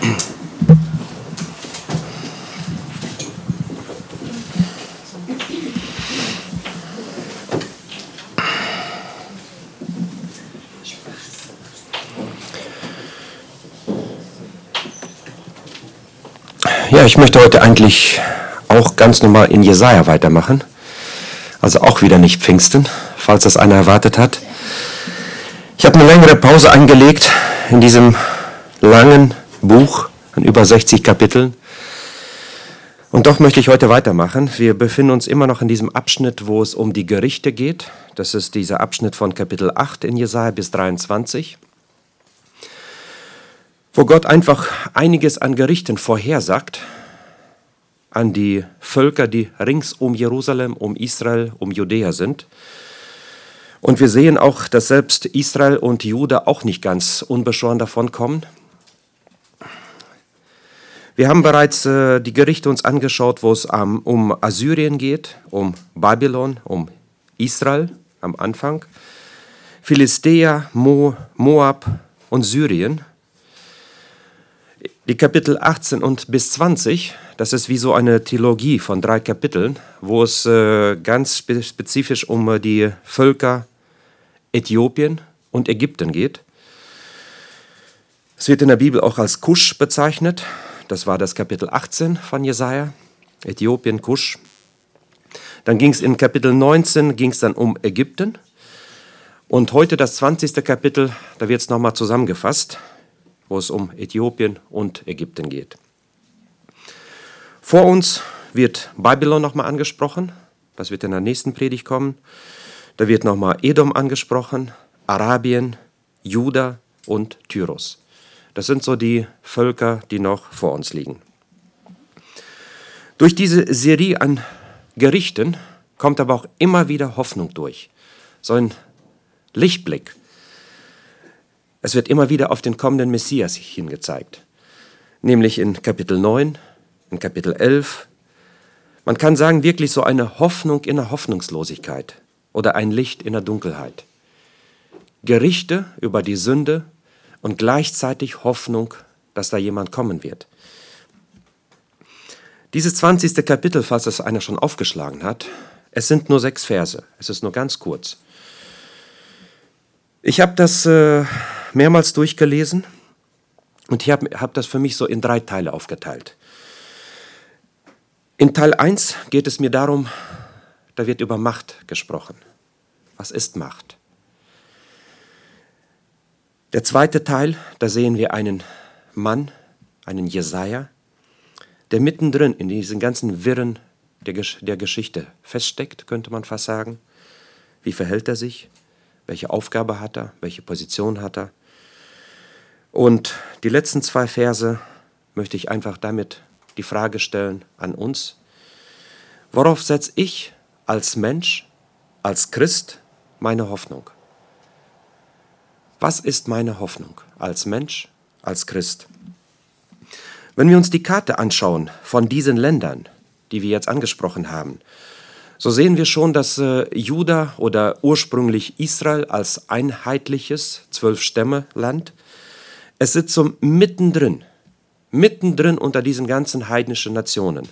Ja, ich möchte heute eigentlich auch ganz normal in Jesaja weitermachen. Also auch wieder nicht Pfingsten, falls das einer erwartet hat. Ich habe eine längere Pause eingelegt in diesem langen Buch in über 60 Kapiteln. Und doch möchte ich heute weitermachen. Wir befinden uns immer noch in diesem Abschnitt, wo es um die Gerichte geht. Das ist dieser Abschnitt von Kapitel 8 in Jesaja bis 23. Wo Gott einfach einiges an Gerichten vorhersagt an die Völker, die rings um Jerusalem, um Israel, um Judäa sind. Und wir sehen auch, dass selbst Israel und Juda auch nicht ganz unbeschoren davon kommen. Wir haben bereits die Gerichte uns angeschaut, wo es um Assyrien geht, um Babylon, um Israel am Anfang, Philistea, Moab und Syrien. Die Kapitel 18 und bis 20, das ist wie so eine Trilogie von 3 Kapiteln, wo es ganz spezifisch um die Völker Äthiopien und Ägypten geht. Es wird in der Bibel auch als Kusch bezeichnet. Das war das Kapitel 18 von Jesaja, Äthiopien, Kusch. Dann ging es in Kapitel 19 dann um Ägypten. Und heute das 20. Kapitel, da wird es nochmal zusammengefasst, wo es um Äthiopien und Ägypten geht. Vor uns wird Babylon nochmal angesprochen. Das wird in der nächsten Predigt kommen. Da wird nochmal Edom angesprochen, Arabien, Juda und Tyrus. Das sind so die Völker, die noch vor uns liegen. Durch diese Serie an Gerichten kommt aber auch immer wieder Hoffnung durch. So ein Lichtblick. Es wird immer wieder auf den kommenden Messias hingezeigt. Nämlich in Kapitel 9, in Kapitel 11. Man kann sagen, wirklich so eine Hoffnung in der Hoffnungslosigkeit oder ein Licht in der Dunkelheit. Gerichte über die Sünde und gleichzeitig Hoffnung, dass da jemand kommen wird. Dieses 20. Kapitel, falls das einer schon aufgeschlagen hat, es sind nur 6 Verse. Es ist nur ganz kurz. Ich habe das mehrmals durchgelesen und ich hab das für mich so in 3 Teile aufgeteilt. In Teil 1 geht es mir darum, da wird über Macht gesprochen. Was ist Macht? Der zweite Teil, da sehen wir einen Mann, einen Jesaja, der mittendrin in diesen ganzen Wirren der Geschichte feststeckt, könnte man fast sagen. Wie verhält er sich? Welche Aufgabe hat er? Welche Position hat er? Und die letzten 2 Verse möchte ich einfach damit die Frage stellen an uns. Worauf setze ich als Mensch, als Christ meine Hoffnung? Was ist meine Hoffnung als Mensch, als Christ? Wenn wir uns die Karte anschauen von diesen Ländern, die wir jetzt angesprochen haben, so sehen wir schon, dass Juda oder ursprünglich Israel als einheitliches 12-Stämme-Land, es sitzt so mittendrin unter diesen ganzen heidnischen Nationen.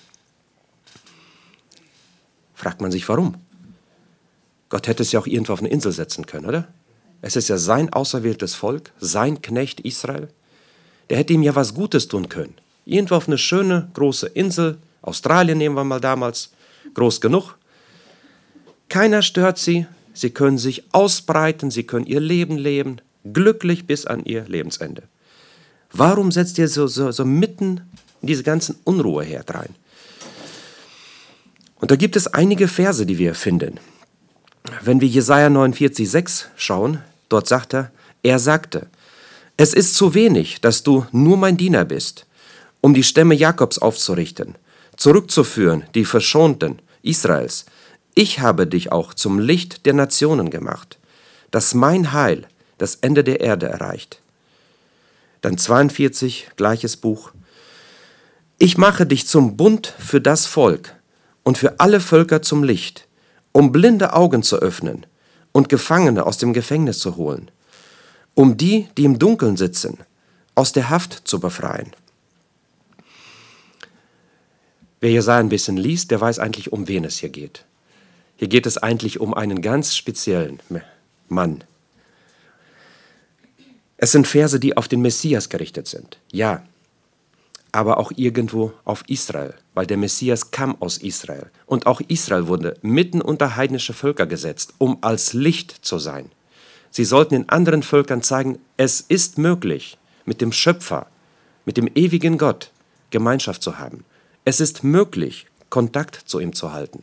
Fragt man sich, warum? Gott hätte es ja auch irgendwo auf eine Insel setzen können, oder? Es ist ja sein auserwähltes Volk, sein Knecht Israel. Der hätte ihm ja was Gutes tun können. Irgendwo auf eine schöne, große Insel, Australien nehmen wir mal damals, groß genug. Keiner stört sie, sie können sich ausbreiten, sie können ihr Leben leben, glücklich bis an ihr Lebensende. Warum setzt ihr so mitten in diese ganzen Unruheherd rein? Und da gibt es einige Verse, die wir finden. Wenn wir Jesaja 49,6 schauen, dort sagt er sagte, es ist zu wenig, dass du nur mein Diener bist, um die Stämme Jakobs aufzurichten, zurückzuführen, die Verschonten Israels. Ich habe dich auch zum Licht der Nationen gemacht, dass mein Heil das Ende der Erde erreicht. Dann 42, gleiches Buch. Ich mache dich zum Bund für das Volk und für alle Völker zum Licht, um blinde Augen zu öffnen und Gefangene aus dem Gefängnis zu holen, um die, die im Dunkeln sitzen, aus der Haft zu befreien Wer Jesaja ein bisschen liest, der weiß eigentlich, um wen es hier geht. Hier geht es eigentlich um einen ganz speziellen Mann. Es sind Verse, die auf den Messias gerichtet sind. Ja, aber auch irgendwo auf Israel, weil der Messias kam aus Israel. Und auch Israel wurde mitten unter heidnische Völker gesetzt, um als Licht zu sein. Sie sollten den anderen Völkern zeigen, es ist möglich, mit dem Schöpfer, mit dem ewigen Gott Gemeinschaft zu haben. Es ist möglich, Kontakt zu ihm zu halten.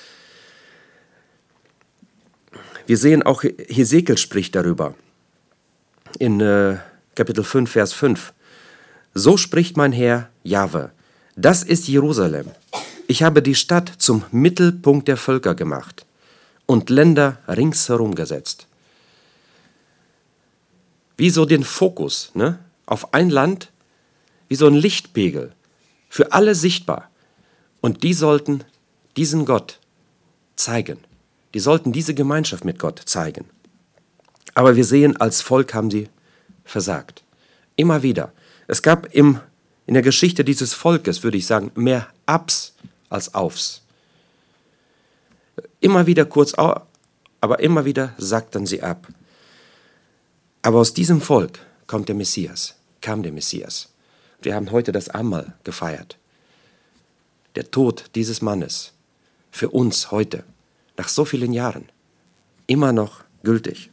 Wir sehen auch, Hesekiel spricht darüber in Kapitel 5, Vers 5. So spricht mein Herr Jahwe, das ist Jerusalem. Ich habe die Stadt zum Mittelpunkt der Völker gemacht und Länder ringsherum gesetzt. Wie so den Fokus, ne, auf ein Land, wie so ein Lichtpegel, für alle sichtbar. Und die sollten diesen Gott zeigen. Die sollten diese Gemeinschaft mit Gott zeigen. Aber wir sehen, als Volk haben sie versagt. Immer wieder. Es gab in der Geschichte dieses Volkes, würde ich sagen, mehr Ups als Aufs. Immer wieder kurz, aber immer wieder sackten sie ab. Aber aus diesem Volk kam der Messias. Wir haben heute das Abendmahl gefeiert. Der Tod dieses Mannes für uns heute, nach so vielen Jahren, immer noch gültig.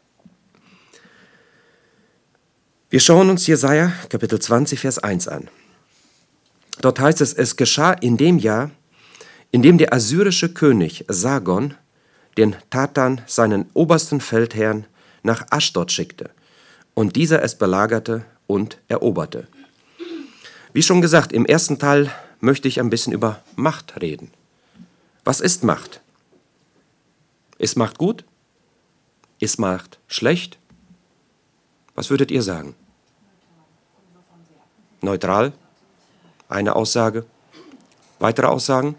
Wir schauen uns Jesaja, Kapitel 20, Vers 1 an. Dort heißt es, es geschah in dem Jahr, in dem der assyrische König Sargon den Tatan, seinen obersten Feldherrn, nach Aschdod schickte und dieser es belagerte und eroberte. Wie schon gesagt, im ersten Teil möchte ich ein bisschen über Macht reden. Was ist Macht? Ist Macht gut? Ist Macht schlecht? Was würdet ihr sagen? Neutral? Eine Aussage? Weitere Aussagen?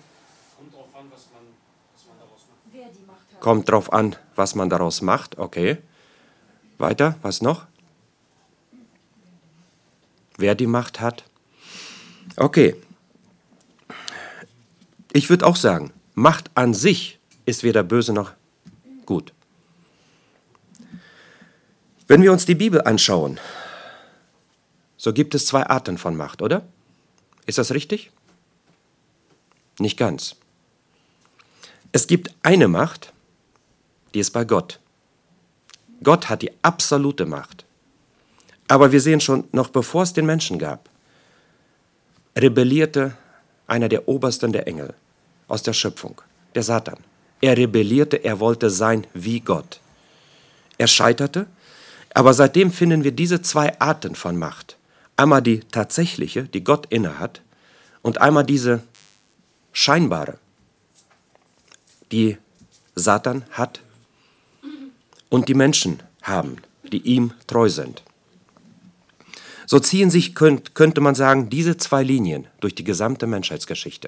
Kommt drauf an, was man daraus macht. Okay. Weiter, was noch? Wer die Macht hat? Okay. Ich würde auch sagen, Macht an sich ist weder böse noch gut. Wenn wir uns die Bibel anschauen, so gibt es zwei Arten von Macht, oder? Ist das richtig? Nicht ganz. Es gibt eine Macht, die ist bei Gott. Gott hat die absolute Macht. Aber wir sehen schon, noch bevor es den Menschen gab, rebellierte einer der Obersten der Engel aus der Schöpfung, der Satan. Er rebellierte, er wollte sein wie Gott. Er scheiterte, aber seitdem finden wir diese zwei Arten von Macht. Einmal die tatsächliche, die Gott innehat, und einmal diese scheinbare, die Satan hat und die Menschen haben, die ihm treu sind. So ziehen sich, könnte man sagen, diese zwei Linien durch die gesamte Menschheitsgeschichte.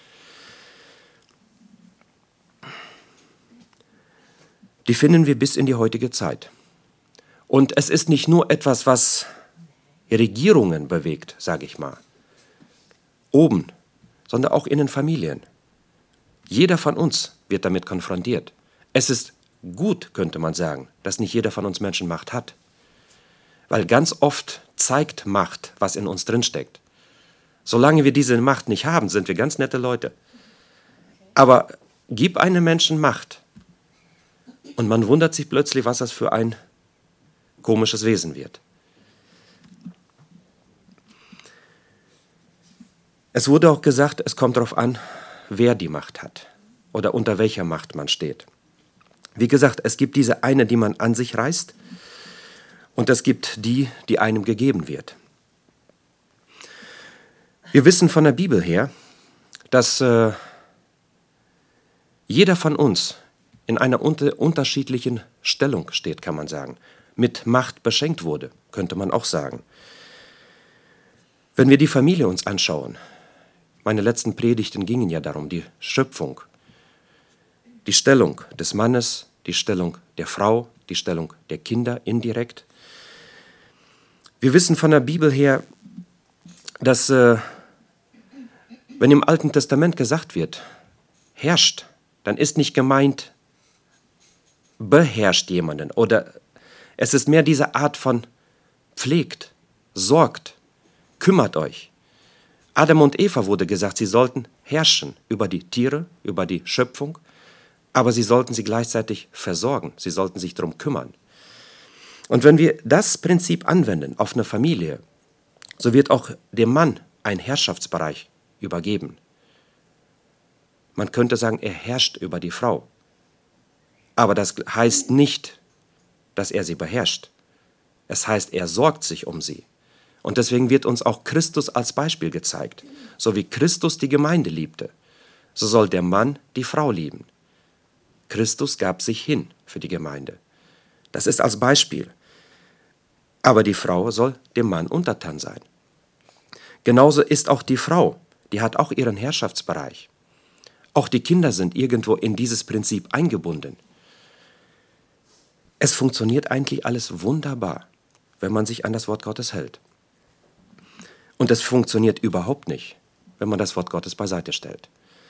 Die finden wir bis in die heutige Zeit. Und es ist nicht nur etwas, was Regierungen bewegt, sage ich mal, oben, sondern auch in den Familien. Jeder von uns wird damit konfrontiert. Es ist gut, könnte man sagen, dass nicht jeder von uns Menschen Macht hat. Weil ganz oft zeigt Macht, was in uns drinsteckt. Solange wir diese Macht nicht haben, sind wir ganz nette Leute. Aber gib einem Menschen Macht und man wundert sich plötzlich, was das für ein komisches Wesen wird. Es wurde auch gesagt, es kommt darauf an, wer die Macht hat oder unter welcher Macht man steht. Wie gesagt, es gibt diese eine, die man an sich reißt, und es gibt die, die einem gegeben wird. Wir wissen von der Bibel her, dass jeder von uns in einer unterschiedlichen Stellung steht, kann man sagen. Mit Macht beschenkt wurde, könnte man auch sagen. Wenn wir die Familie uns anschauen, meine letzten Predigten gingen ja darum, die Schöpfung, die Stellung des Mannes, die Stellung der Frau, die Stellung der Kinder indirekt. Wir wissen von der Bibel her, dass Wenn im Alten Testament gesagt wird, herrscht, dann ist nicht gemeint, beherrscht jemanden oder es ist mehr diese Art von pflegt, sorgt, kümmert euch. Adam und Eva wurde gesagt, sie sollten herrschen über die Tiere, über die Schöpfung, aber sie sollten sie gleichzeitig versorgen, sie sollten sich darum kümmern. Und wenn wir das Prinzip anwenden auf eine Familie, so wird auch dem Mann ein Herrschaftsbereich übergeben. Man könnte sagen, er herrscht über die Frau. Aber das heißt nicht, dass er sie beherrscht. Es heißt, er sorgt sich um sie. Und deswegen wird uns auch Christus als Beispiel gezeigt. So wie Christus die Gemeinde liebte, so soll der Mann die Frau lieben. Christus gab sich hin für die Gemeinde. Das ist als Beispiel. Aber die Frau soll dem Mann untertan sein. Genauso ist auch die Frau, die hat auch ihren Herrschaftsbereich. Auch die Kinder sind irgendwo in dieses Prinzip eingebunden. Es funktioniert eigentlich alles wunderbar, wenn man sich an das Wort Gottes hält. Und es funktioniert überhaupt nicht, wenn man das Wort Gottes beiseite stellt.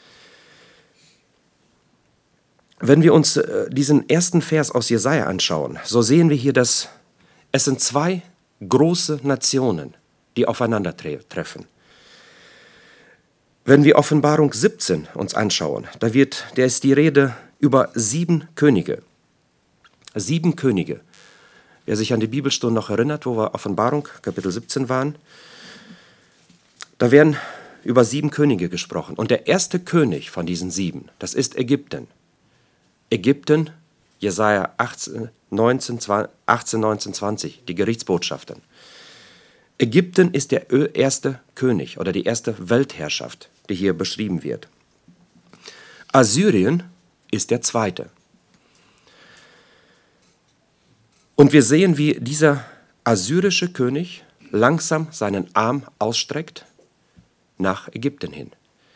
Wenn wir uns diesen ersten Vers aus Jesaja anschauen, so sehen wir hier, dass es sind zwei große Nationen, die aufeinandertreffen. Wenn wir Offenbarung 17 uns anschauen, da ist die Rede über 7 Könige. 7 Könige. Wer sich an die Bibelstunde noch erinnert, wo wir Offenbarung Kapitel 17 waren, da werden über 7 Könige gesprochen. Und der erste König von diesen 7, das ist Ägypten. Ägypten, Jesaja 18, 19, 20, die Gerichtsbotschaften. Ägypten ist der erste König oder die erste Weltherrschaft, die hier beschrieben wird. Assyrien ist der zweite. Und wir sehen, wie dieser assyrische König langsam seinen Arm ausstreckt nach Ägypten hin.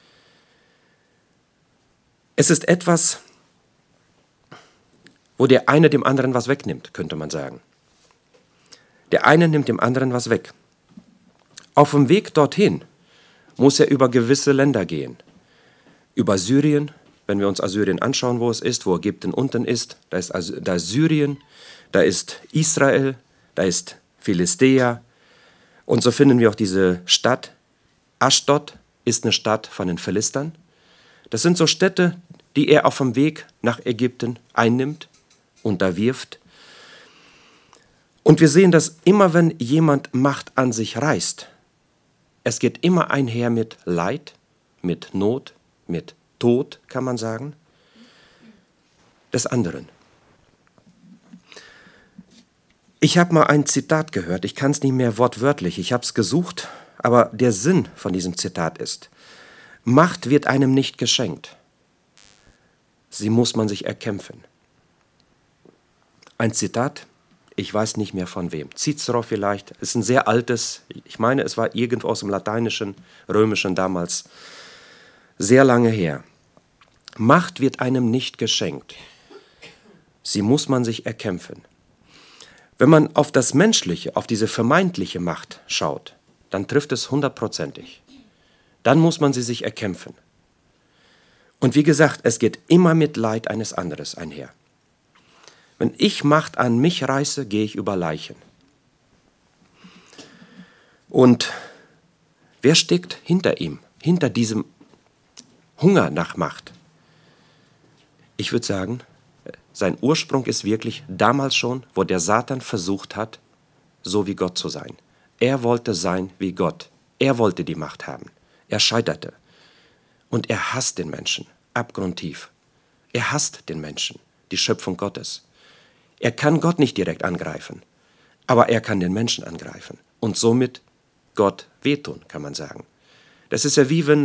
Es ist etwas, wo der eine dem anderen was wegnimmt, könnte man sagen. Der eine nimmt dem anderen was weg. Auf dem Weg dorthin muss er über gewisse Länder gehen. Über Syrien, wenn wir uns Assyrien anschauen, wo es ist, wo Ägypten unten ist, da ist Syrien, da ist Israel, da ist Philistea. Und so finden wir auch diese Stadt. Aschdod ist eine Stadt von den Philistern. Das sind so Städte, die er auf dem Weg nach Ägypten einnimmt, unterwirft. Und wir sehen, dass immer wenn jemand Macht an sich reißt, es geht immer einher mit Leid, mit Not, mit Tod, kann man sagen, des anderen. Ich habe mal ein Zitat gehört, ich kann es nicht mehr wortwörtlich, ich habe es gesucht, aber der Sinn von diesem Zitat ist: Macht wird einem nicht geschenkt, sie muss man sich erkämpfen. Ein Zitat, ich weiß nicht mehr von wem, Cicero vielleicht, ist ein sehr altes, ich meine, es war irgendwo aus dem Lateinischen, Römischen damals, sehr lange her. Macht wird einem nicht geschenkt, sie muss man sich erkämpfen. Wenn man auf das Menschliche, auf diese vermeintliche Macht schaut, dann trifft es 100%. Dann muss man sie sich erkämpfen. Und wie gesagt, es geht immer mit Leid eines anderen einher. Wenn ich Macht an mich reiße, gehe ich über Leichen. Und wer steckt hinter ihm, hinter diesem Hunger nach Macht? Ich würde sagen, sein Ursprung ist wirklich damals schon, wo der Satan versucht hat, so wie Gott zu sein. Er wollte sein wie Gott. Er wollte die Macht haben. Er scheiterte. Und er hasst den Menschen, abgrundtief. Er hasst den Menschen, die Schöpfung Gottes. Er kann Gott nicht direkt angreifen, aber er kann den Menschen angreifen und somit Gott wehtun, kann man sagen. Das ist ja wie wenn,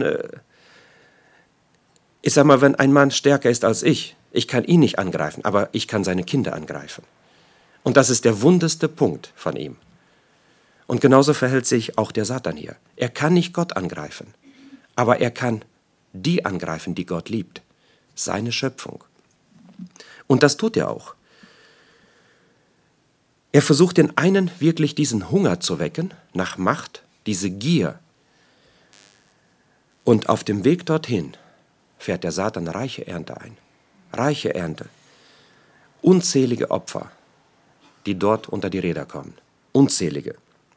wenn ein Mann stärker ist als ich kann ihn nicht angreifen, aber ich kann seine Kinder angreifen. Und das ist der wundeste Punkt von ihm. Und genauso verhält sich auch der Satan hier. Er kann nicht Gott angreifen, aber er kann die angreifen, die Gott liebt, seine Schöpfung. Und das tut er auch. Er versucht den einen wirklich diesen Hunger zu wecken nach Macht, diese Gier. Und auf dem Weg dorthin fährt der Satan reiche Ernte ein. Reiche Ernte. Unzählige Opfer, die dort unter die Räder kommen. Unzählige.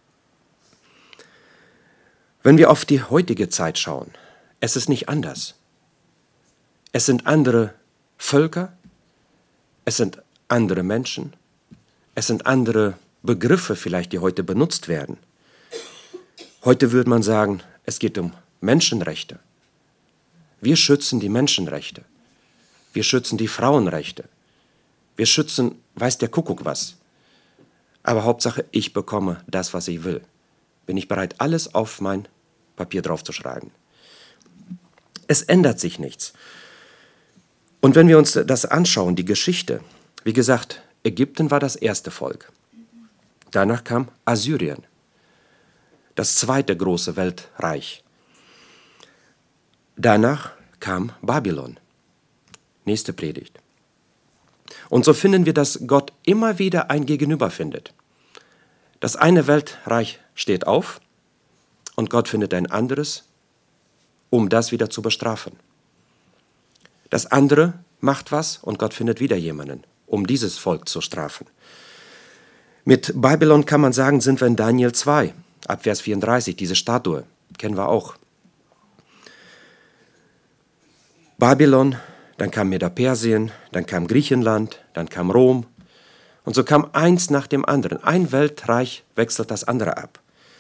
Wenn wir auf die heutige Zeit schauen, es ist nicht anders. Es sind andere Völker, es sind andere Menschen, es sind andere Begriffe vielleicht, die heute benutzt werden. Heute würde man sagen, es geht um Menschenrechte. Wir schützen die Menschenrechte. Wir schützen die Frauenrechte. Wir schützen, weiß der Kuckuck was. Aber Hauptsache, ich bekomme das, was ich will. Bin ich bereit, alles auf mein Papier draufzuschreiben. Es ändert sich nichts. Und wenn wir uns das anschauen, die Geschichte, wie gesagt, Ägypten war das erste Volk. Danach kam Assyrien, das zweite große Weltreich. Danach kam Babylon. Nächste Predigt. Und so finden wir, dass Gott immer wieder ein Gegenüber findet. Das eine Weltreich steht auf und Gott findet ein anderes, um das wieder zu bestrafen. Das andere macht was und Gott findet wieder jemanden, um dieses Volk zu strafen. Mit Babylon kann man sagen, sind wir in Daniel 2, ab Vers 34, diese Statue, kennen wir auch. Babylon, dann kam Medo-Persien, dann kam Griechenland, dann kam Rom. Und so kam eins nach dem anderen. Ein Weltreich wechselt das andere ab.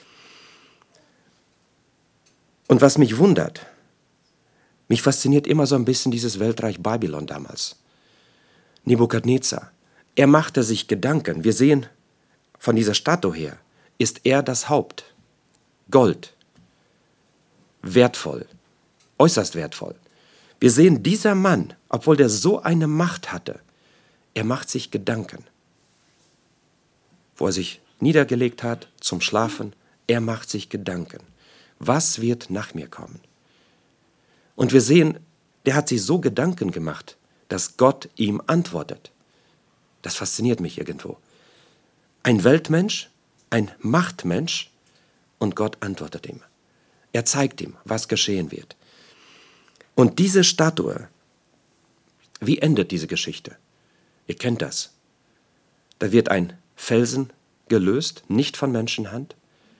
Und was mich wundert, mich fasziniert immer so ein bisschen dieses Weltreich Babylon damals. Nebukadnezar, er machte sich Gedanken. Wir sehen von dieser Statue her, ist er das Haupt. Gold. Wertvoll. Äußerst wertvoll. Wir sehen, dieser Mann, obwohl der so eine Macht hatte, er macht sich Gedanken. Wo er sich niedergelegt hat zum Schlafen, er macht sich Gedanken. Was wird nach mir kommen? Und wir sehen, der hat sich so Gedanken gemacht, dass Gott ihm antwortet. Das fasziniert mich irgendwo. Ein Weltmensch, ein Machtmensch und Gott antwortet ihm. Er zeigt ihm, was geschehen wird. Und diese Statue, wie endet diese Geschichte? Ihr kennt das. Da wird ein Felsen gelöst, nicht von Menschenhand.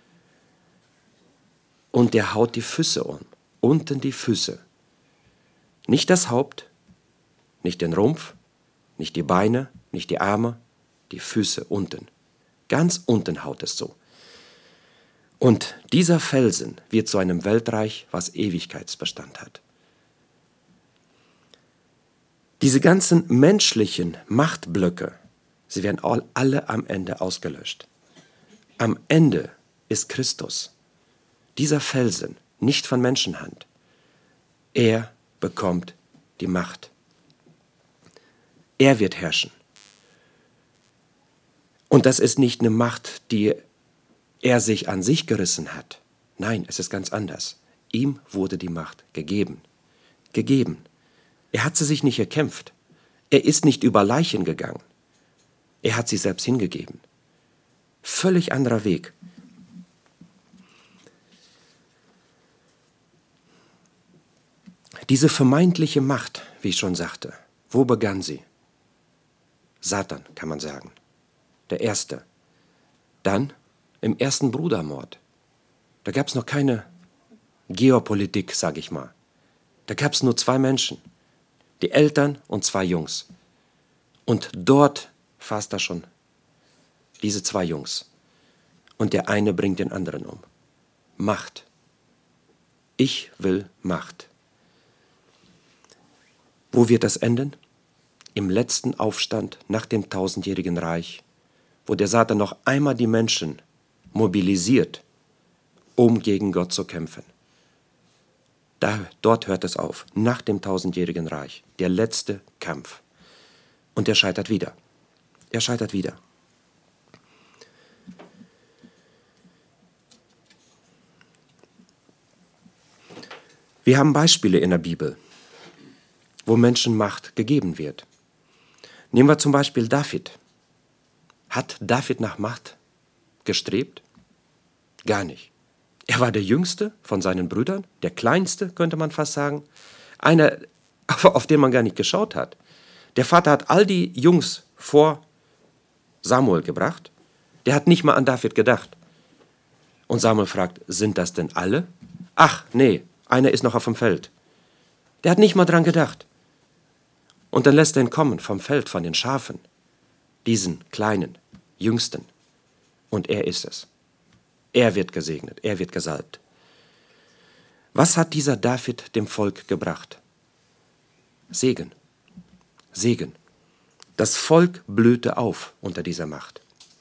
Und der haut die Füße um. Unten die Füße. Nicht das Haupt, nicht den Rumpf, nicht die Beine, nicht die Arme, die Füße unten. Ganz unten haut es so. Und dieser Felsen wird zu einem Weltreich, was Ewigkeitsbestand hat. Diese ganzen menschlichen Machtblöcke, sie werden alle am Ende ausgelöscht. Am Ende ist Christus, dieser Felsen, nicht von Menschenhand. Er bekommt die Macht. Er wird herrschen. Und das ist nicht eine Macht, die er sich an sich gerissen hat. Nein, es ist ganz anders. Ihm wurde die Macht gegeben. Gegeben. Er hat sie sich nicht erkämpft. Er ist nicht über Leichen gegangen. Er hat sie selbst hingegeben. Völlig anderer Weg. Diese vermeintliche Macht, wie ich schon sagte, wo begann sie? Satan, kann man sagen. Der Erste. Dann im ersten Brudermord. Da gab es noch keine Geopolitik, sage ich mal. Da gab es nur zwei Menschen. Die Eltern und zwei Jungs. Und dort fasst er schon diese zwei Jungs. Und der eine bringt den anderen um. Macht. Ich will Macht. Wo wird das enden? Im letzten Aufstand nach dem 1000-jährigen Reich, wo der Satan noch einmal die Menschen mobilisiert, um gegen Gott zu kämpfen. Dort hört es auf, nach dem 1000-jährigen Reich, der letzte Kampf. Und er scheitert wieder. Er scheitert wieder. Wir haben Beispiele in der Bibel, wo Menschen Macht gegeben wird. Nehmen wir zum Beispiel David. Hat David nach Macht gestrebt? Gar nicht. Er war der Jüngste von seinen Brüdern, der Kleinste, könnte man fast sagen. Einer, auf den man gar nicht geschaut hat. Der Vater hat all die Jungs vor Samuel gebracht. Der hat nicht mal an David gedacht. Und Samuel fragt, sind das denn alle? Ach, nee, einer ist noch auf dem Feld. Der hat nicht mal dran gedacht. Und dann lässt er ihn kommen vom Feld, von den Schafen. Diesen kleinen, Jüngsten. Und er ist es. Er wird gesegnet, er wird gesalbt. Was hat dieser David dem Volk gebracht? Segen. Segen. Das Volk blühte auf unter dieser Macht.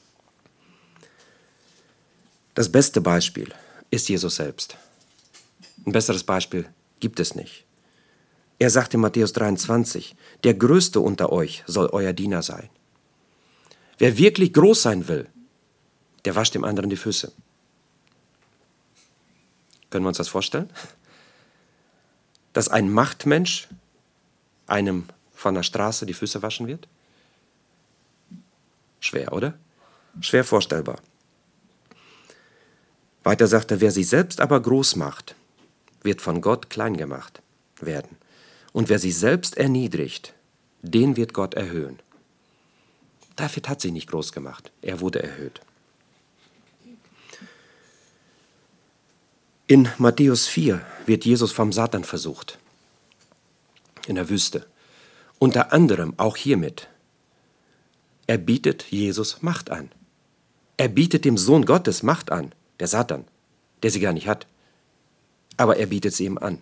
Das beste Beispiel ist Jesus selbst. Ein besseres Beispiel gibt es nicht. Er sagt in Matthäus 23, der Größte unter euch soll euer Diener sein. Wer wirklich groß sein will, der wascht dem anderen die Füße. Können wir uns das vorstellen? Dass ein Machtmensch einem von der Straße die Füße waschen wird? Schwer, oder? Schwer vorstellbar. Weiter sagt er, wer sich selbst aber groß macht, wird von Gott klein gemacht werden. Und wer sich selbst erniedrigt, den wird Gott erhöhen. David hat sich nicht groß gemacht, er wurde erhöht. In Matthäus 4 wird Jesus vom Satan versucht, in der Wüste. Unter anderem auch hiermit. Er bietet Jesus Macht an. Er bietet dem Sohn Gottes Macht an, der Satan, der sie gar nicht hat. Aber er bietet sie ihm an.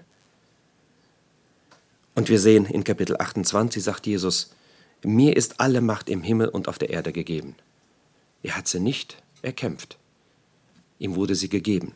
Und wir sehen in Kapitel 28, sagt Jesus, mir ist alle Macht im Himmel und auf der Erde gegeben. Er hat sie nicht erkämpft. Ihm wurde sie gegeben.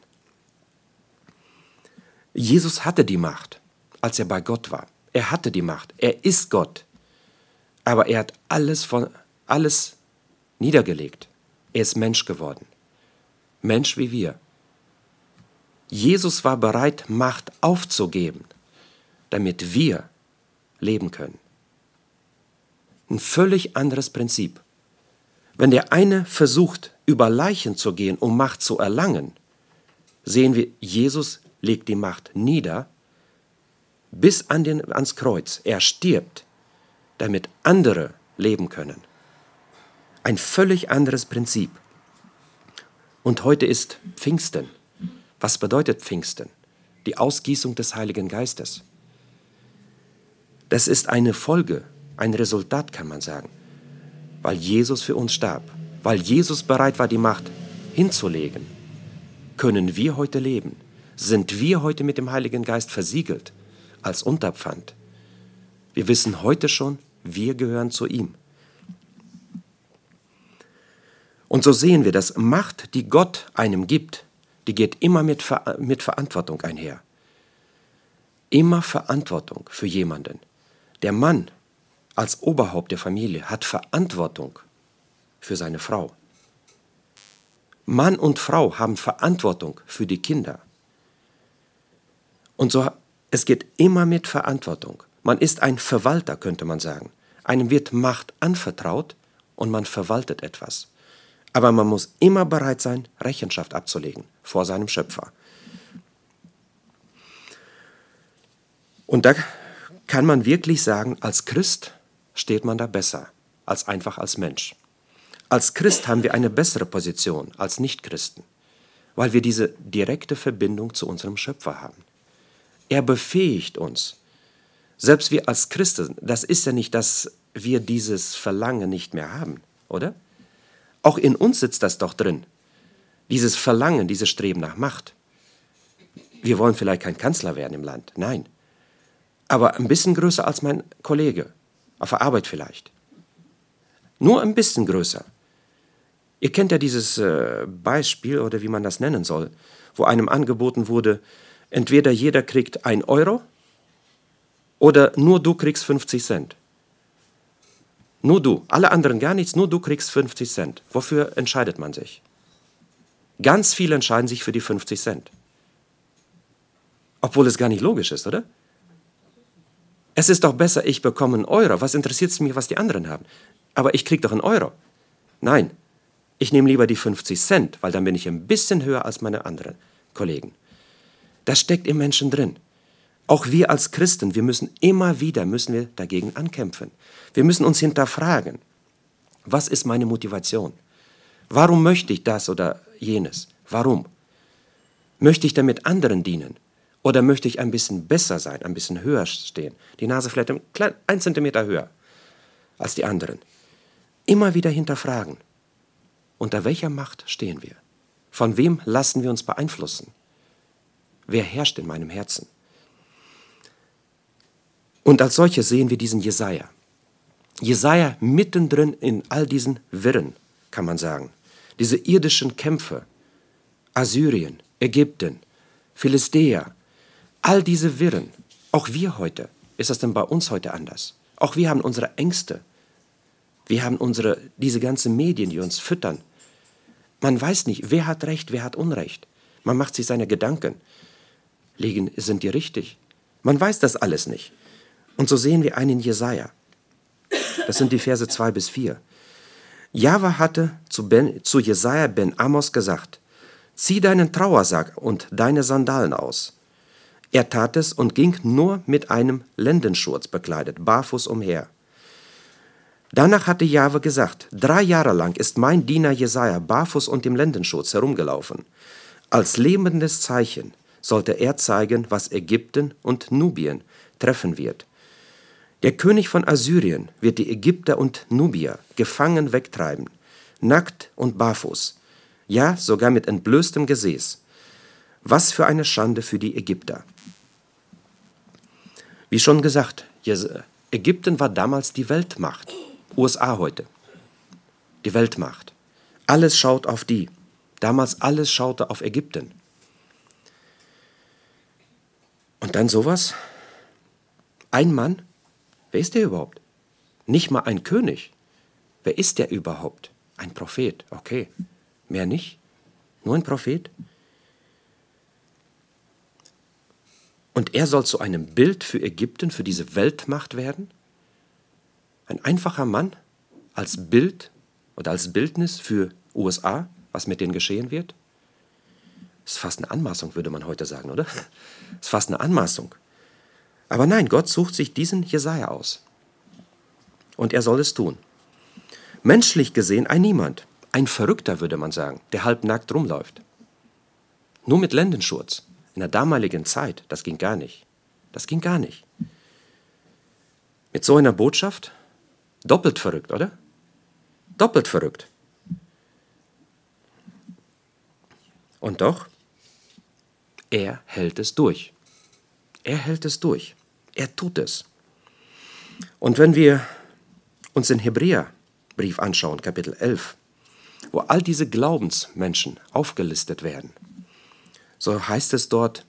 Jesus hatte die Macht, als er bei Gott war. Er hatte die Macht. Er ist Gott. Aber er hat alles niedergelegt. Er ist Mensch geworden. Mensch wie wir. Jesus war bereit, Macht aufzugeben, damit wir leben können. Ein völlig anderes Prinzip. Wenn der eine versucht, über Leichen zu gehen, um Macht zu erlangen, sehen wir, Jesus legt die Macht nieder bis ans Kreuz. Er stirbt, damit andere leben können. Ein völlig anderes Prinzip. Und heute ist Pfingsten. Was bedeutet Pfingsten? Die Ausgießung des Heiligen Geistes. Das ist eine Folge, ein Resultat, kann man sagen, weil Jesus für uns starb, weil Jesus bereit war, die Macht hinzulegen, können wir heute leben. Sind wir heute mit dem Heiligen Geist versiegelt als Unterpfand. Wir wissen heute schon, wir gehören zu ihm. Und so sehen wir, dass Macht, die Gott einem gibt, die geht immer mit Verantwortung einher. Immer Verantwortung für jemanden. Der Mann als Oberhaupt der Familie hat Verantwortung für seine Frau. Mann und Frau haben Verantwortung für die Kinder. Und so, es geht immer mit Verantwortung. Man ist ein Verwalter, könnte man sagen. Einem wird Macht anvertraut und man verwaltet etwas. Aber man muss immer bereit sein, Rechenschaft abzulegen vor seinem Schöpfer. Und da kann man wirklich sagen, als Christ steht man da besser als einfach als Mensch. Als Christ haben wir eine bessere Position als Nichtchristen, weil wir diese direkte Verbindung zu unserem Schöpfer haben. Er befähigt uns. Selbst wir als Christen, das ist ja nicht, dass wir dieses Verlangen nicht mehr haben, oder? Auch in uns sitzt das doch drin. Dieses Verlangen, dieses Streben nach Macht. Wir wollen vielleicht kein Kanzler werden im Land, nein. Aber ein bisschen größer als mein Kollege, auf der Arbeit vielleicht. Nur ein bisschen größer. Ihr kennt ja dieses Beispiel, oder wie man das nennen soll, wo einem angeboten wurde, entweder jeder kriegt 1 Euro oder nur du kriegst 50 Cent. Nur du, alle anderen gar nichts, nur du kriegst 50 Cent. Wofür entscheidet man sich? Ganz viele entscheiden sich für die 50 Cent. Obwohl es gar nicht logisch ist, oder? Es ist doch besser, ich bekomme 1 Euro. Was interessiert es mich, was die anderen haben? Aber ich kriege doch 1 Euro. Nein, ich nehme lieber die 50 Cent, weil dann bin ich ein bisschen höher als meine anderen Kollegen. Das steckt im Menschen drin. Auch wir als Christen, wir müssen immer wieder dagegen ankämpfen. Wir müssen uns hinterfragen, was ist meine Motivation? Warum möchte ich das oder jenes? Warum? Möchte ich damit anderen dienen? Oder möchte ich ein bisschen besser sein, ein bisschen höher stehen? Die Nase vielleicht ein Zentimeter höher als die anderen. Immer wieder hinterfragen. Unter welcher Macht stehen wir? Von wem lassen wir uns beeinflussen? Wer herrscht in meinem Herzen? Und als solches sehen wir diesen Jesaja. Jesaja mittendrin in all diesen Wirren, kann man sagen. Diese irdischen Kämpfe, Assyrien, Ägypten, Philistea, all diese Wirren, auch wir heute, ist das denn bei uns heute anders? Auch wir haben unsere Ängste. Wir haben diese ganzen Medien, die uns füttern. Man weiß nicht, wer hat Recht, wer hat Unrecht. Man macht sich seine Gedanken. Sind die richtig? Man weiß das alles nicht. Und so sehen wir einen Jesaja. Das sind die Verse 2 bis 4. Jahwe hatte zu Jesaja ben Amos gesagt: Zieh deinen Trauersack und deine Sandalen aus. Er tat es und ging nur mit einem Lendenschurz bekleidet, barfuß umher. Danach hatte Jahwe gesagt: 3 Jahre lang ist mein Diener Jesaja barfuß und im Lendenschurz herumgelaufen. Als lebendes Zeichen sollte er zeigen, was Ägypten und Nubien treffen wird. Der König von Assyrien wird die Ägypter und Nubier gefangen wegtreiben, nackt und barfuß, ja sogar mit entblößtem Gesäß. Was für eine Schande für die Ägypter. Wie schon gesagt, Ägypten war damals die Weltmacht, USA heute, die Weltmacht. Alles schaut auf die. Damals alles schaute auf Ägypten. Und dann sowas? Ein Mann? Wer ist der überhaupt? Nicht mal ein König. Wer ist der überhaupt? Ein Prophet, okay. Mehr nicht? Nur ein Prophet? Und er soll zu einem Bild für Ägypten, für diese Weltmacht werden? Ein einfacher Mann als Bild oder als Bildnis für USA, was mit denen geschehen wird? Das ist fast eine Anmaßung, würde man heute sagen, oder? Das ist fast eine Anmaßung. Aber nein, Gott sucht sich diesen Jesaja aus. Und er soll es tun. Menschlich gesehen ein Niemand, ein Verrückter, würde man sagen, der halbnackt rumläuft. Nur mit Lendenschurz. In der damaligen Zeit, das ging gar nicht. Das ging gar nicht. Mit so einer Botschaft? Doppelt verrückt, oder? Doppelt verrückt. Und doch, er hält es durch. Er hält es durch. Er tut es. Und wenn wir uns den Hebräerbrief anschauen, Kapitel 11, wo all diese Glaubensmenschen aufgelistet werden, so heißt es dort,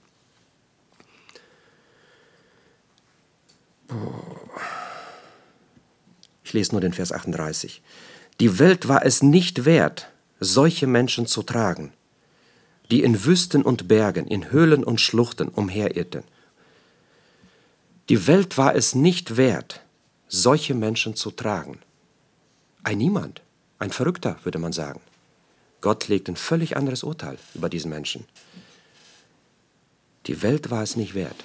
ich lese nur den Vers 38, die Welt war es nicht wert, solche Menschen zu tragen, die in Wüsten und Bergen, in Höhlen und Schluchten umherirrten. Die Welt war es nicht wert, solche Menschen zu tragen. Ein Niemand, ein Verrückter, würde man sagen. Gott legt ein völlig anderes Urteil über diesen Menschen. Die Welt war es nicht wert.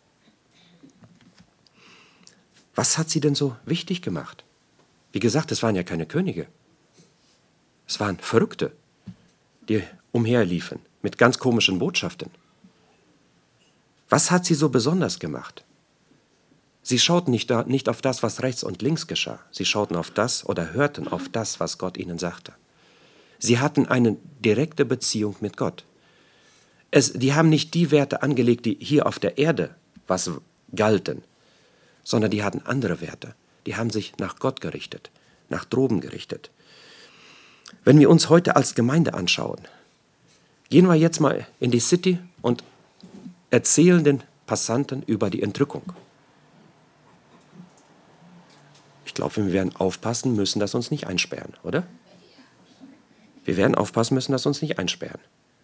Was hat sie denn so wichtig gemacht? Wie gesagt, es waren ja keine Könige. Es waren Verrückte, die umherliefen mit ganz komischen Botschaften. Was hat sie so besonders gemacht? Sie schauten nicht auf das, was rechts und links geschah. Sie schauten auf das oder hörten auf das, was Gott ihnen sagte. Sie hatten eine direkte Beziehung mit Gott. Die haben nicht die Werte angelegt, die hier auf der Erde was galten, sondern die hatten andere Werte. Die haben sich nach Gott gerichtet, nach droben gerichtet. Wenn wir uns heute als Gemeinde anschauen, gehen wir jetzt mal in die City und erzählen den Passanten über die Entrückung. Ich glaube, wir werden aufpassen müssen, dass uns nicht einsperren, oder? Wir werden aufpassen müssen, dass uns nicht einsperren.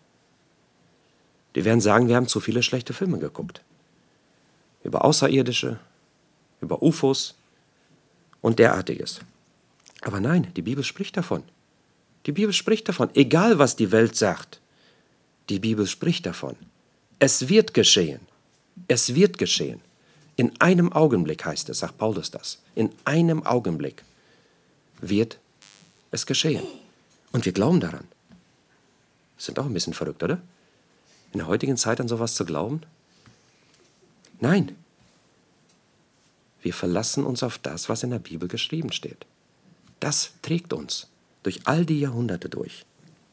Die werden sagen, wir haben zu viele schlechte Filme geguckt. Über Außerirdische, über UFOs und derartiges. Aber nein, die Bibel spricht davon. Die Bibel spricht davon, egal was die Welt sagt. Die Bibel spricht davon. Es wird geschehen. Es wird geschehen. In einem Augenblick heißt es, sagt Paulus das. In einem Augenblick wird es geschehen. Und wir glauben daran. Sind auch ein bisschen verrückt, oder? In der heutigen Zeit an sowas zu glauben? Nein. Wir verlassen uns auf das, was in der Bibel geschrieben steht. Das trägt uns durch all die Jahrhunderte durch.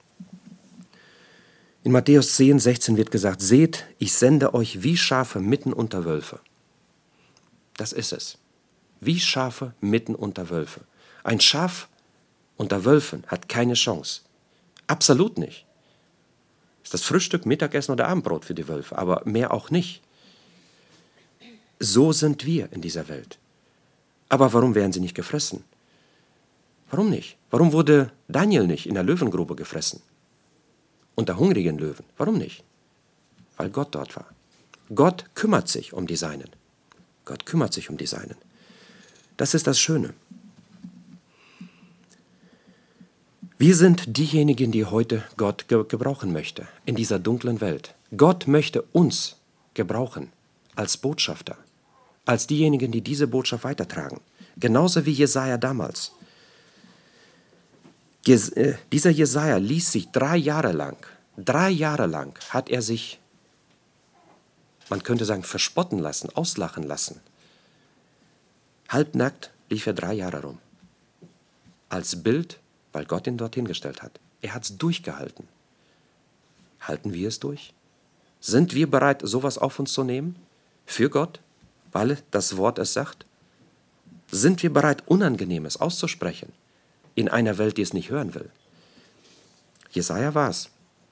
In Matthäus 10, 16 wird gesagt, seht, ich sende euch wie Schafe mitten unter Wölfe. Das ist es. Wie Schafe mitten unter Wölfe. Ein Schaf unter Wölfen hat keine Chance. Absolut nicht. Ist das Frühstück, Mittagessen oder Abendbrot für die Wölfe, aber mehr auch nicht. So sind wir in dieser Welt. Aber warum werden sie nicht gefressen? Warum nicht? Warum wurde Daniel nicht in der Löwengrube gefressen? Unter hungrigen Löwen. Warum nicht? Weil Gott dort war. Gott kümmert sich um die Seinen. Gott kümmert sich um die Seinen. Das ist das Schöne. Wir sind diejenigen, die heute Gott gebrauchen möchte, in dieser dunklen Welt. Gott möchte uns gebrauchen als Botschafter, als diejenigen, die diese Botschaft weitertragen. Genauso wie Jesaja damals. Dieser Jesaja ließ sich 3 Jahre lang hat er sich, man könnte sagen, verspotten lassen, auslachen lassen. Halbnackt lief er 3 Jahre rum. Als Bild, weil Gott ihn dorthin gestellt hat. Er hat es durchgehalten. Halten wir es durch? Sind wir bereit, sowas auf uns zu nehmen? Für Gott? Weil das Wort es sagt? Sind wir bereit, Unangenehmes auszusprechen? In einer Welt, die es nicht hören will. Jesaja war es.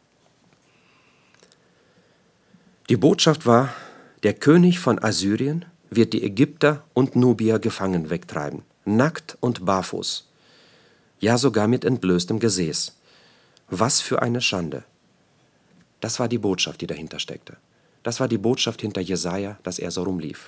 Die Botschaft war, der König von Assyrien wird die Ägypter und Nubier gefangen wegtreiben, nackt und barfuß, ja sogar mit entblößtem Gesäß. Was für eine Schande. Das war die Botschaft, die dahinter steckte. Das war die Botschaft hinter Jesaja, dass er so rumlief.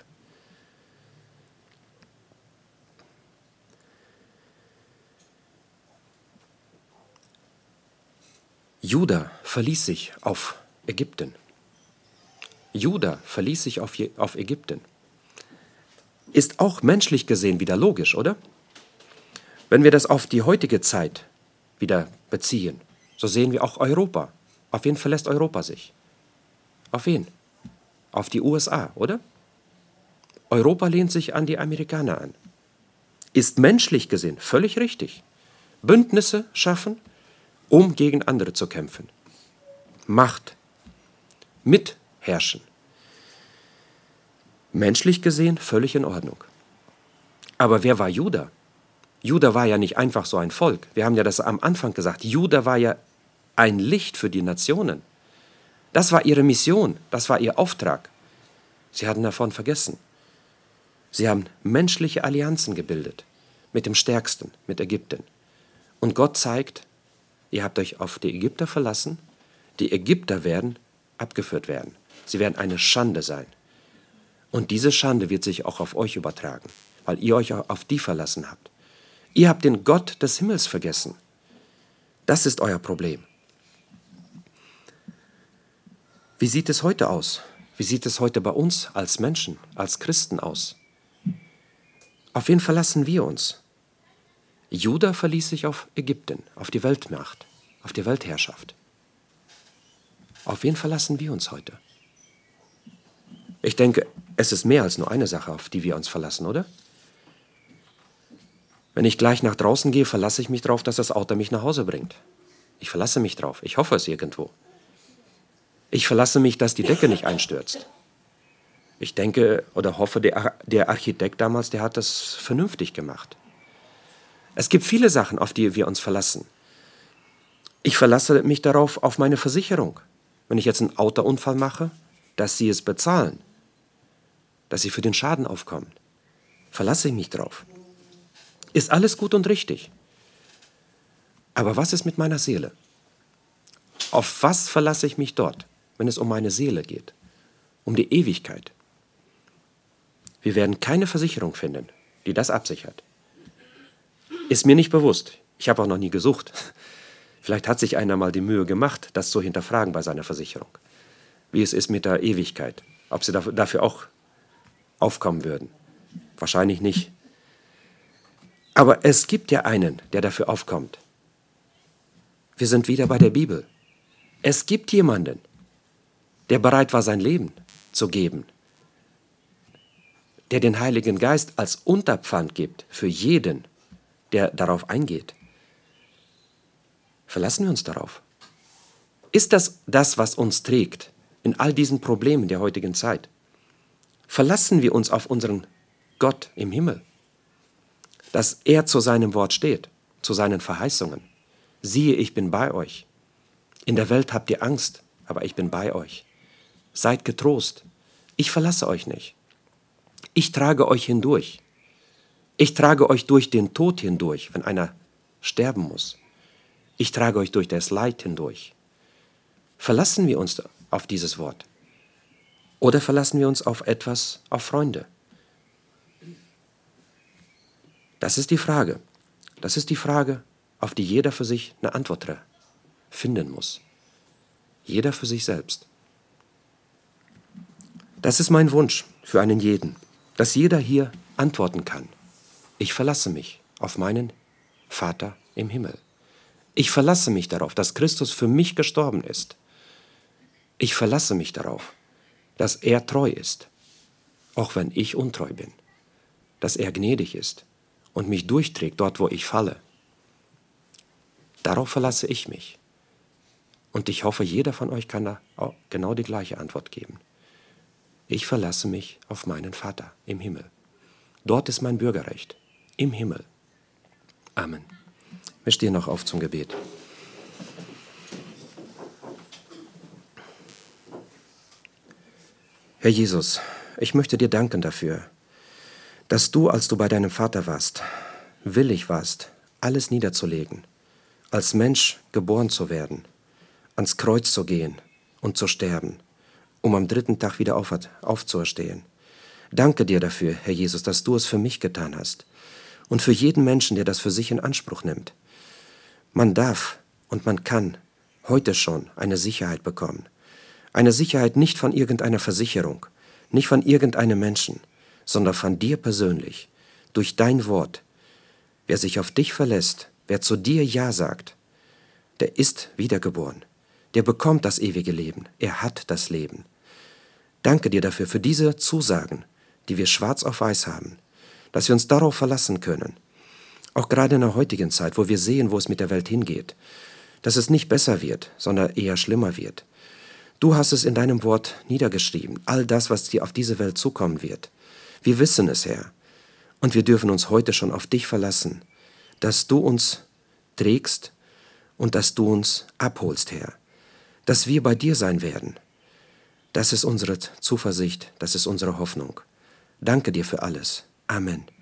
Juda verließ sich auf Ägypten. Juda verließ sich auf Ägypten. Ist auch menschlich gesehen wieder logisch, oder? Wenn wir das auf die heutige Zeit wieder beziehen, so sehen wir auch Europa. Auf wen verlässt Europa sich? Auf wen? Auf die USA, oder? Europa lehnt sich an die Amerikaner an. Ist menschlich gesehen völlig richtig. Bündnisse schaffen, um gegen andere zu kämpfen. Macht. Mitherrschen. Menschlich gesehen völlig in Ordnung. Aber wer war Juda? Juda war ja nicht einfach so ein Volk. Wir haben ja das am Anfang gesagt. Juda war ja ein Licht für die Nationen. Das war ihre Mission, das war ihr Auftrag. Sie hatten davon vergessen. Sie haben menschliche Allianzen gebildet mit dem Stärksten, mit Ägypten. Und Gott zeigt, ihr habt euch auf die Ägypter verlassen, die Ägypter werden abgeführt werden. Sie werden eine Schande sein. Und diese Schande wird sich auch auf euch übertragen, weil ihr euch auf die verlassen habt. Ihr habt den Gott des Himmels vergessen. Das ist euer Problem. Wie sieht es heute aus? Wie sieht es heute bei uns als Menschen, als Christen aus? Auf wen verlassen wir uns? Juda verließ sich auf Ägypten, auf die Weltmacht, auf die Weltherrschaft. Auf wen verlassen wir uns heute? Ich denke, es ist mehr als nur eine Sache, auf die wir uns verlassen, oder? Wenn ich gleich nach draußen gehe, verlasse ich mich darauf, dass das Auto mich nach Hause bringt. Ich verlasse mich drauf. Ich hoffe es irgendwo. Ich verlasse mich, dass die Decke nicht einstürzt. Ich denke oder hoffe, der Architekt damals, der hat das vernünftig gemacht. Es gibt viele Sachen, auf die wir uns verlassen. Ich verlasse mich darauf, auf meine Versicherung. Wenn ich jetzt einen Autounfall mache, dass sie es bezahlen, dass sie für den Schaden aufkommen. Verlasse ich mich drauf. Ist alles gut und richtig. Aber was ist mit meiner Seele? Auf was verlasse ich mich dort, wenn es um meine Seele geht? Um die Ewigkeit. Wir werden keine Versicherung finden, die das absichert. Ist mir nicht bewusst. Ich habe auch noch nie gesucht. Vielleicht hat sich einer mal die Mühe gemacht, das zu hinterfragen bei seiner Versicherung. Wie es ist mit der Ewigkeit. Ob sie dafür auch aufkommen würden. Wahrscheinlich nicht. Aber es gibt ja einen, der dafür aufkommt. Wir sind wieder bei der Bibel. Es gibt jemanden, der bereit war, sein Leben zu geben. Der den Heiligen Geist als Unterpfand gibt für jeden, der darauf eingeht. Verlassen wir uns darauf. Ist das, was uns trägt in all diesen Problemen der heutigen Zeit? Verlassen wir uns auf unseren Gott im Himmel, dass er zu seinem Wort steht, zu seinen Verheißungen. Siehe, ich bin bei euch. In der Welt habt ihr Angst, aber ich bin bei euch. Seid getrost. Ich verlasse euch nicht. Ich trage euch hindurch. Ich trage euch durch den Tod hindurch, wenn einer sterben muss. Ich trage euch durch das Leid hindurch. Verlassen wir uns auf dieses Wort? Oder verlassen wir uns auf etwas, auf Freunde? Das ist die Frage. Das ist die Frage, auf die jeder für sich eine Antwort finden muss. Jeder für sich selbst. Das ist mein Wunsch für einen jeden, dass jeder hier antworten kann. Ich verlasse mich auf meinen Vater im Himmel. Ich verlasse mich darauf, dass Christus für mich gestorben ist. Ich verlasse mich darauf, dass er treu ist, auch wenn ich untreu bin. Dass er gnädig ist und mich durchträgt dort, wo ich falle. Darauf verlasse ich mich. Und ich hoffe, jeder von euch kann da auch genau die gleiche Antwort geben. Ich verlasse mich auf meinen Vater im Himmel. Dort ist mein Bürgerrecht, im Himmel. Amen. Wir stehen noch auf zum Gebet. Herr Jesus, ich möchte dir danken dafür, dass du, als du bei deinem Vater warst, willig warst, alles niederzulegen, als Mensch geboren zu werden, ans Kreuz zu gehen und zu sterben, um am 3. Tag wieder aufzuerstehen. Danke dir dafür, Herr Jesus, dass du es für mich getan hast und für jeden Menschen, der das für sich in Anspruch nimmt. Man darf und man kann heute schon eine Sicherheit bekommen. Eine Sicherheit nicht von irgendeiner Versicherung, nicht von irgendeinem Menschen, sondern von dir persönlich, durch dein Wort. Wer sich auf dich verlässt, wer zu dir Ja sagt, der ist wiedergeboren. Der bekommt das ewige Leben. Er hat das Leben. Danke dir dafür, für diese Zusagen, die wir schwarz auf weiß haben, dass wir uns darauf verlassen können. Auch gerade in der heutigen Zeit, wo wir sehen, wo es mit der Welt hingeht, dass es nicht besser wird, sondern eher schlimmer wird. Du hast es in deinem Wort niedergeschrieben, all das, was dir auf diese Welt zukommen wird. Wir wissen es, Herr, und wir dürfen uns heute schon auf dich verlassen, dass du uns trägst und dass du uns abholst, Herr, dass wir bei dir sein werden. Das ist unsere Zuversicht, das ist unsere Hoffnung. Danke dir für alles. Amen.